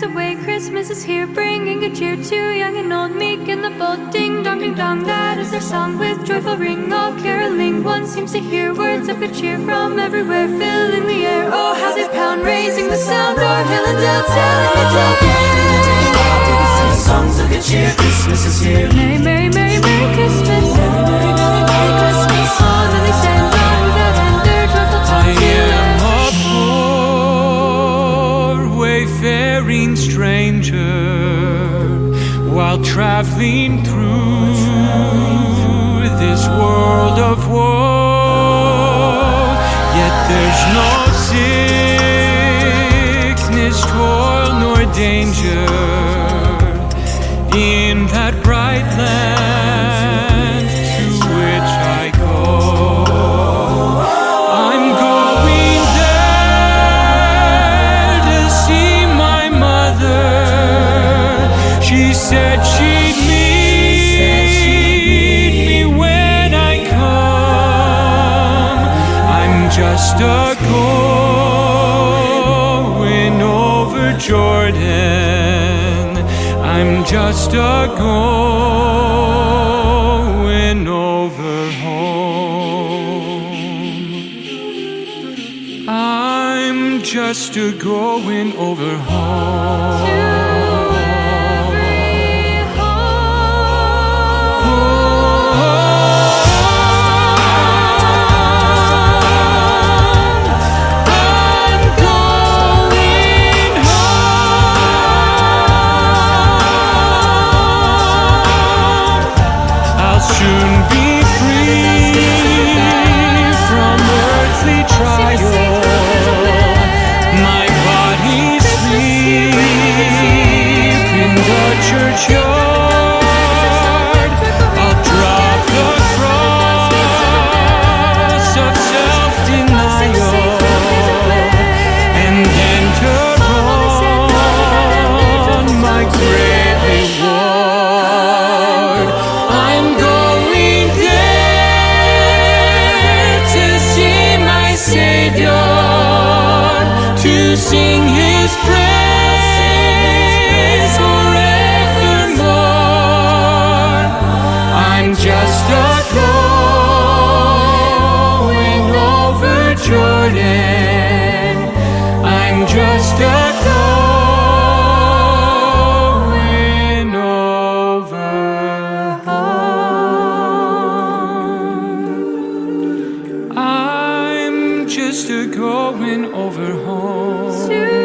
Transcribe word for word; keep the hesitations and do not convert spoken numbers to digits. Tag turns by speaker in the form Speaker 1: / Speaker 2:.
Speaker 1: cares away. Christmas is here, bringing good cheer to young and old, meek and the bold. Ding dong, ding dong, that is their song with joyful ring. All caroling, one seems to hear words of good cheer from everywhere, filling the air. Oh, how they pound, raising the sound, o'er hill and dale, telling the tale.
Speaker 2: Songs of good cheer, Christmas is here.
Speaker 1: Merry, merry, merry, merry Christmas. Merry, merry, merry, merry Christmas. All that they stand on without end, their joyful tongues hear.
Speaker 3: Wayfaring stranger, while traveling through this world of woe, yet there's no sickness, toil, nor danger in that bright land to which I go. I'm going there to see my mother. She said she'd meet me when I come. I'm just a going over Jordan. I'm just a going over home. I'm just a going over home. Soon be free from earthly trial. My body sleep in the churchyard. I'll drop the cross of self-denial and enter on my great reward. I'm going Savior to sing His praise forevermore. I'm just a going over Jordan. I'm just a going over home. I'm just a going over home.